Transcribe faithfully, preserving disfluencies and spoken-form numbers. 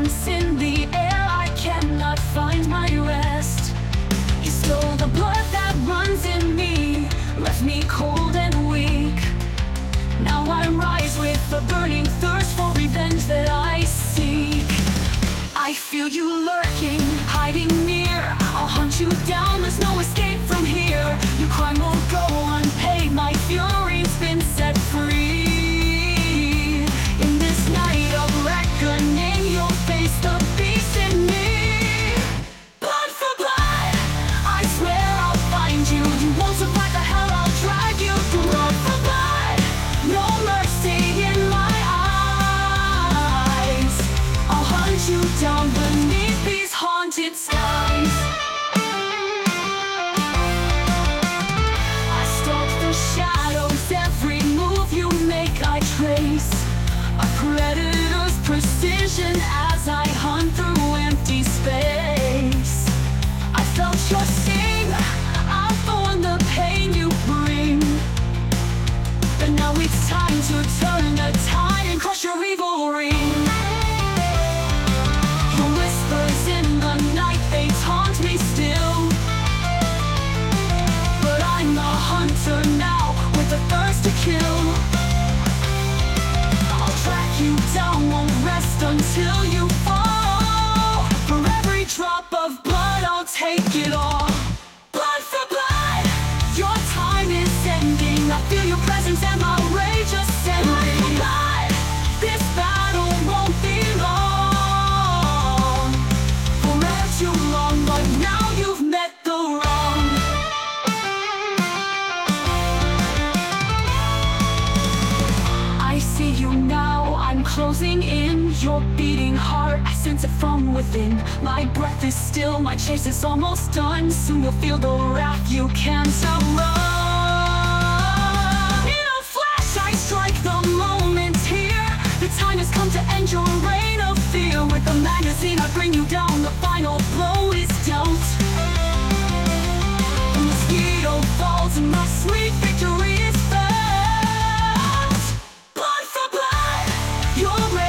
hands in the air, I cannot find my rest. You stole the blood that runs in me, left me cold and weak. Now I rise with a burning thirst for revenge that I seek. I feel you lurking, hiding near. I'll hunt you down, there's no escape from here. Your crime will go unpaid, my fury's been set free. In this night of reckoning, you'll face the beast in me. Blood for blood, I swear I'll find you. You won't survive the hell, I'll drag you through. Blood for blood, no mercy in my eyes. I'll hunt you down beneath these haunted skies. I stalk the shadows, every move you make I trace. A predator's precision as I hunt through empty space. I felt your sting, I've borne the pain you bring. But now it's time to turn the tide and crush your evil ring. Your whispers in the night, they taunt me still. But I'm a hunter now, with a thirst to kill. I'll track you down, won't rest until you fall. For every drop of blood, I'll take it all. Blood for blood, your time is ending. I feel your presence and my rage ascending. Blood for blood, this battle won't be long. Forever too long, but now you've met the wrong. I see you now, I'm closing in. Your beating heart, I sense it from within. My breath is still, my chase is almost done. Soon you'll feel the wrath you can't outrun. In a flash I strike the moment here. The time has come to end your reign of fear. With the magazine I bring you down, the final blow is dealt. The mosquito falls and my sweet victory is felt. Blood for blood, your